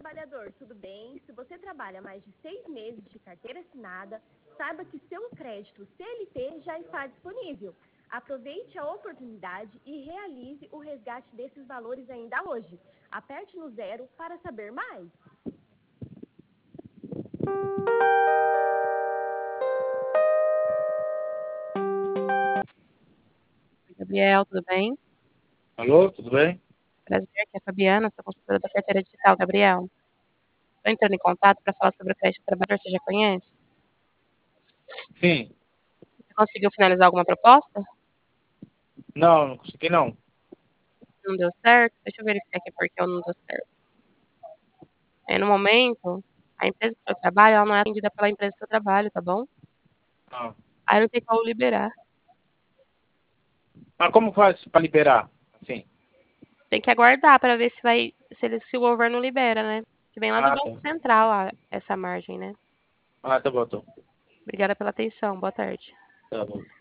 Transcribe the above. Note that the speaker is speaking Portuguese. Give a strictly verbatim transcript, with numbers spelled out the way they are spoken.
trabalhador, tudo bem? Se você trabalha mais de seis meses de carteira assinada, saiba que seu crédito C L T já está disponível. Aproveite a oportunidade e realize o resgate desses valores ainda hoje. Aperte no zero para saber mais. Gabriel, tudo bem? Alô, tudo bem? Prazer, aqui é a Fabiana, sou consultora da carteira digital, Gabriel. Estou entrando em contato para falar sobre o crédito trabalhador, você já conhece? Sim. Você conseguiu finalizar alguma proposta? Não, não consegui não. Não deu certo? Deixa eu verificar aqui porque eu não deu certo. É, no momento, a empresa que eu trabalho, ela não é atendida pela empresa que eu trabalho, tá bom? Ah. Aí não tem como liberar. Mas como faz para liberar? Assim. Tem que aguardar para ver se vai, se, ele, se o governo libera, né? Que vem lá do Ah, tá. Banco Central, a- essa margem, né? Ah, tá bom, tá bom. Obrigada pela atenção, boa tarde. Tá bom.